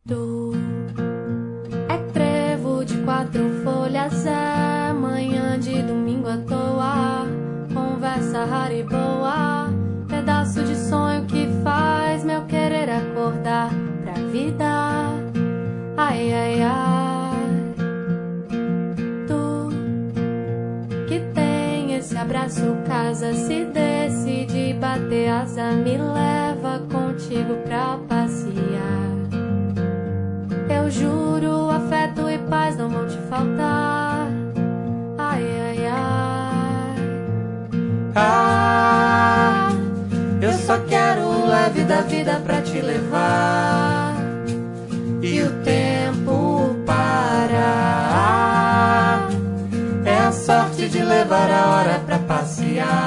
Tu é trevo de 4 folhas, é manhã de domingo à toa, conversa rara e boa, pedaço de sonho que faz meu querer acordar pra vida. Ai, ai, ai. Tu que tem esse abraço, casa, se decide bater asa, me leva contigo pra passear. Eu juro, afeto e paz não vão te faltar. Ai, ai, ai. Ah, eu só quero leve da vida pra te levar e o tempo parar. É a sorte de levar a hora pra passear.